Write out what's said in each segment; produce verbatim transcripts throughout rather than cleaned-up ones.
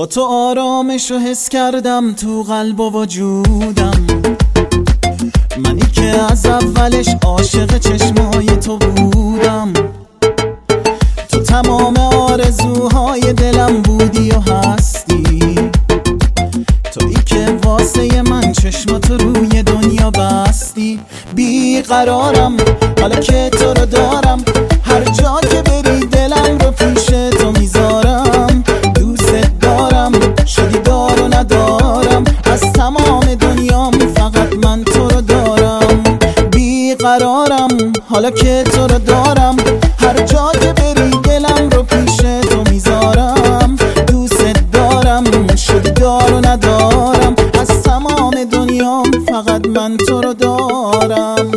با تو آرامش رو حس کردم تو قلب و وجودم، منی که از اولش عاشق چشمای تو بودم. تو تمام آرزوهای دلم بودی و هستی، تویی که واسه من چشماتو روی دنیا بستی. بیقرارم حالا که تو رو دارم، هر جا که بری دلم رو پیش تو میذارم. دوست دارم شدی دار و ندارم، از تمام دنیام فقط من تو رو دارم. بیقرارم حالا که تو رو دارم، هر جا که بری دلم رو پیش تو میذارم. دوست دارم شدی دار و ندارم، از تمام دنیام فقط من تو رو دارم.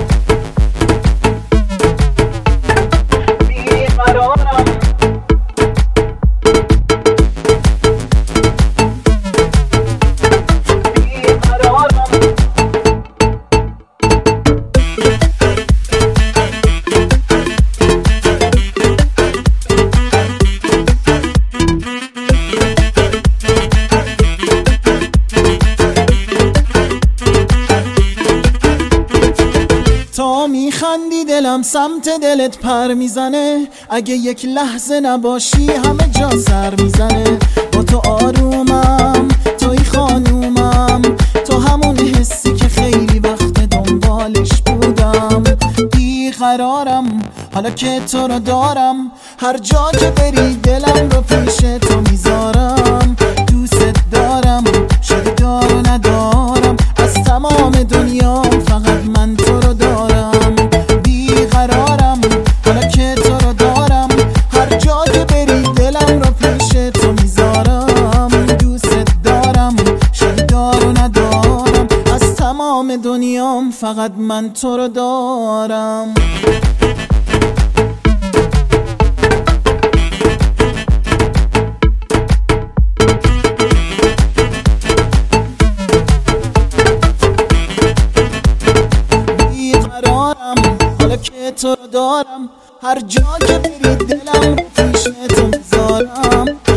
تا میخندی دلم سمت دلت پر میزنه، اگه یک لحظه نباشی همه جا سر میزنه. با تو آرومم، توی خانومم، تو همون حسی که خیلی وقت دنبالش بودم. بیقرارم حالا که تو رو دارم، هر جا که بری دلم رو پیش تو میذارم. دوست دارم شدی دار و ندارم، از تمام دنیا فقط من تو رو دارم. بیقرارم حالا که تو رو دارم، هر جا که بری دلم رو پیش تو میذارم. دوست دارم شدی دار و ندارم، از تمام دنیام فقط من تو رو دارم. حالا که تو رو دارم، هر جا که بری دلم رو پیش تو میذارم.